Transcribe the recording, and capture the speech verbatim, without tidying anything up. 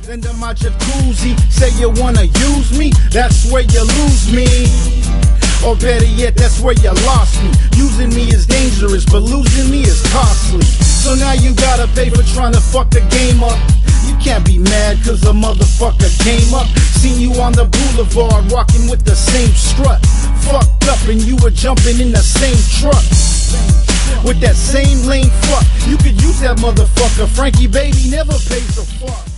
Into my jacuzzi, say you wanna use me, that's where you lose me. Or better yet, that's where you lost me. Using me is dangerous, but losing me is costly. So now you gotta pay for trying to fuck the game up. You can't be mad cause a motherfucker came up. Seen you on the boulevard, rocking with the same strut. Fucked up and you were jumping in the same truck with that same lame fuck. You could use that motherfucker. Frankie baby never pays a fuck.